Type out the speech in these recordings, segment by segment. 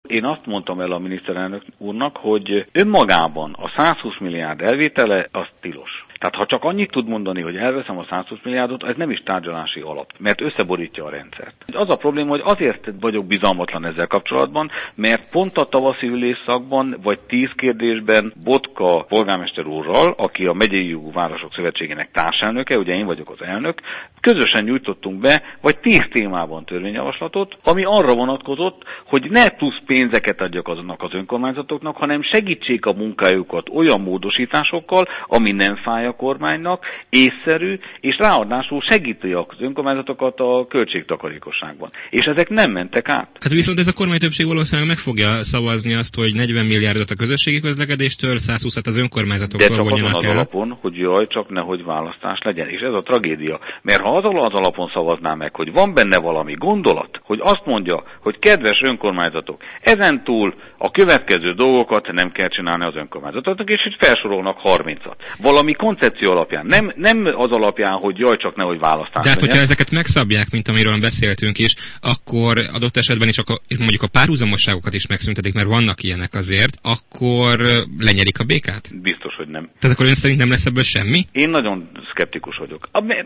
Én azt mondtam el a miniszterelnök úrnak, hogy önmagában a 120 milliárd elvétele az tilos. Tehát ha csak annyit tud mondani, hogy elveszem a 120 milliárdot, ez nem is tárgyalási alap, mert összeborítja a rendszert. Az a probléma, hogy azért vagyok bizalmatlan ezzel kapcsolatban, mert pont a tavaszi ülésszakban, vagy 10 kérdésben Botka polgármester úrral, aki a Megyei Jogú Városok Szövetségének társelnöke, ugye én vagyok az elnök, közösen nyújtottunk be, vagy 10 témában törvényjavaslatot, ami arra vonatkozott, hogy ne plusz pénzeket adjak azonnak az önkormányzatoknak, hanem segítsék a munkájukat olyan módosításokkal, ami nem fáj a kormánynak, észszerű, és ráadásul segíti az önkormányzatokat a költségtakarékosságban. És ezek nem mentek át. Hát viszont ez a kormány többség valószínűleg meg fogja szavazni azt, hogy 40 milliárdot a közösségi közlekedéstől, 120-at az önkormányzatoktól vonjanak el. De csak azon az alapon, hogy jaj, csak nehogy választás legyen. És ez a tragédia. Mert ha azon az alapon szavazná meg, hogy van benne valami gondolat, hogy azt mondja, hogy kedves önkormányzatok, ezentúl a következő dolgokat nem kell csinálni az önkormányzatoknak, és itt felsorolnak 30-at. Valami koncepció alapján, nem az alapján, hogy jaj, csak nehogy választás. De hát, hogyha ezeket megszabják, mint amiről beszéltünk is, akkor adott esetben is mondjuk a párhuzamosságokat is megszüntetik, mert vannak ilyenek azért, akkor lenyerik a békát? Biztos, hogy nem. Tehát akkor ön szerint nem lesz ebből semmi? Én nagyon szkeptikus vagyok.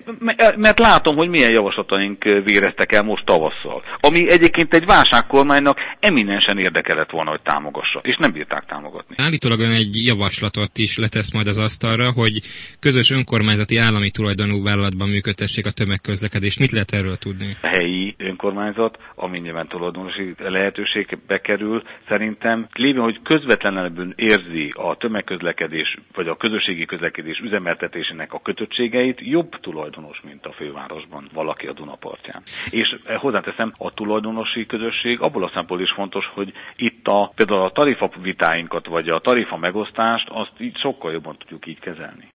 Mert látom, hogy milyen javaslataink véreztek el most tavasszal. Ami egyébként egy válságkormánynak eminensen érdeke lett volna, hogy támogassa. És nem bírták támogatni. Állítólag ön egy javaslatot is letesz majd az asztalra, hogy közös önkormányzati állami tulajdonú vállalatban működtessék a tömegközlekedést. Mit lehet erről tudni? A helyi önkormányzat, ami nyilván tulajdonosi lehetőségbe kerül, szerintem lévén, hogy közvetlenül érzi a tömegközlekedés vagy a közösségi közlekedés üzemeltetésének a kötöttségeit, jobb tulajdonos, mint a fővárosban valaki a Duna partján. És hozzáteszem, a tulajdonosi közösség abból a szempontból is fontos, hogy itt például a tarifa vitáinkat vagy a tarifa megosztást azt így sokkal jobban tudjuk így kezelni.